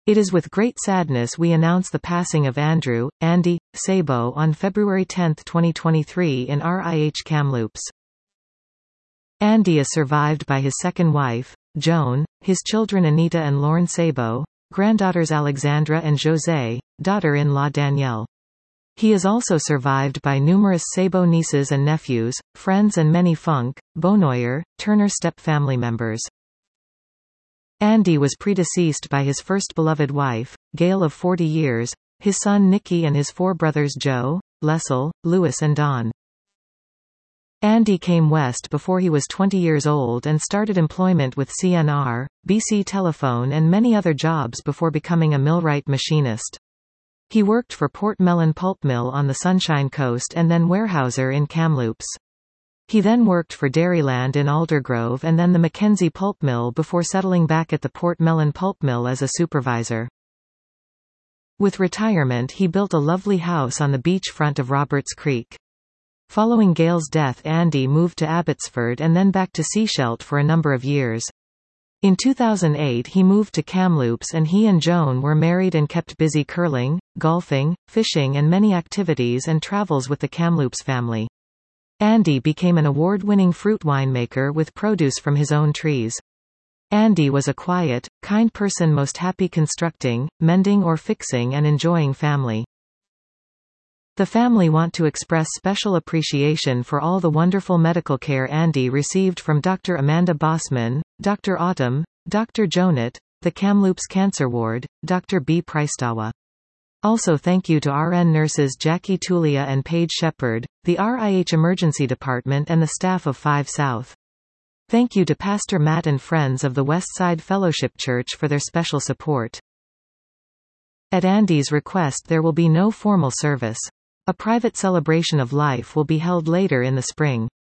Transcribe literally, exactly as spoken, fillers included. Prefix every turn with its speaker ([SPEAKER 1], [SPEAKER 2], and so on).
[SPEAKER 1] It is with great sadness we announce the passing of Andrew, Andy, Sabo on February tenth twenty twenty-three in R I H Kamloops. Andy is survived by his second wife, Joan, his children Anita and Lorne Sabo, granddaughters Alexandra and José, daughter-in-law Danielle. He is also survived by numerous Sabo nieces and nephews, friends and many Funk, Bonoyer, Turner step family members. Andy was predeceased by his first beloved wife, Gail of forty years, his son Nicky and his four brothers Joe, Leslie, Louis and Don. Andy came west before he was twenty years old and started employment with C N R, B C Telephone and many other jobs before becoming a millwright machinist. He worked for Port Mellon Pulp Mill on the Sunshine Coast and then warehouser in Kamloops. He then worked for Dairyland in Aldergrove and then the Mackenzie Pulp Mill before settling back at the Port Mellon Pulp Mill as a supervisor. With retirement he built a lovely house on the beach front of Roberts Creek. Following Gail's death, Andy moved to Abbotsford and then back to Sechelt for a number of years. In two thousand eight he moved to Kamloops and he and Joan were married and kept busy curling, golfing, fishing and many activities and travels with the Kamloops family. Andy became an award-winning fruit winemaker with produce from his own trees. Andy was a quiet, kind person, most happy constructing, mending or fixing and enjoying family. The family want to express special appreciation for all the wonderful medical care Andy received from Doctor Amanda Bossman, Doctor Autumn, Doctor Jonat, the Kamloops Cancer Ward, Doctor B. Preistawa. Also thank you to R N nurses Jackie Tulia and Paige Shepard, the R I H Emergency Department and the staff of Five South. Thank you to Pastor Matt and friends of the Westside Fellowship Church for their special support. At Andy's request there will be no formal service. A private celebration of life will be held later in the spring.